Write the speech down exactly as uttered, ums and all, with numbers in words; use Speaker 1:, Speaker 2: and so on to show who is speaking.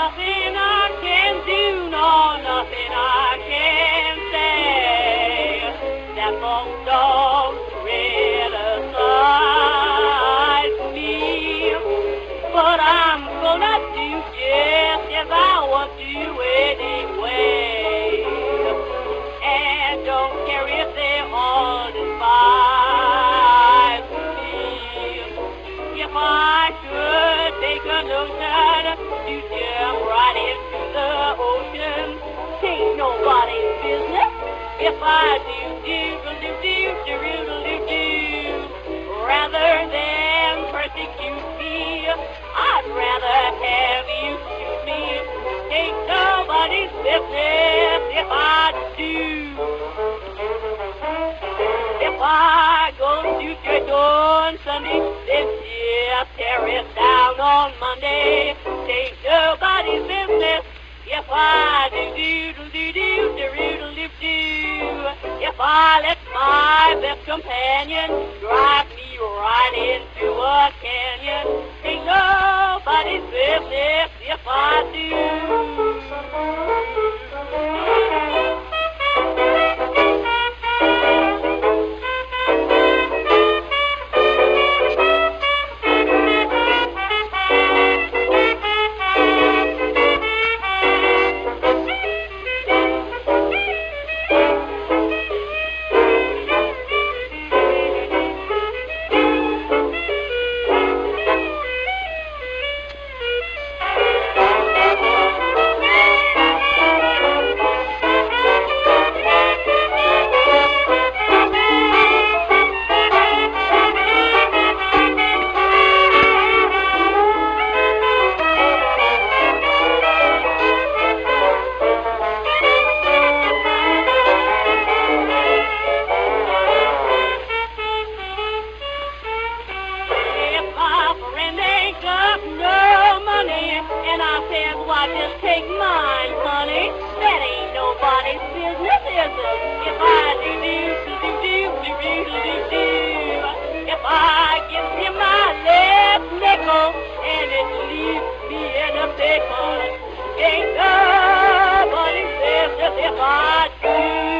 Speaker 1: nothing I can do, no, nothing I can say. That long dog criticized me, but I'm gonna do just as I want to anyway. And don't care if they all despise me. If I should take a notion to jump right into the ocean, ain't nobody's business. If I do, do, do, do, do, do, do, do, rather than persecute me, I'd rather have you shoot me. Ain't nobody's business if I do. If I go to church on Sunday, then just tear it down on Monday. Ain't nobody's business if I do do do do do do do do do. If I let my best companion drive me right into a canyon, ain't nobody's business if I do. Why just take mine, honey? That ain't nobody's business, is it? If I do do do do do do do do do, if I give him my left nickel and it leaves me in a pickle, ain't nobody's business if I do.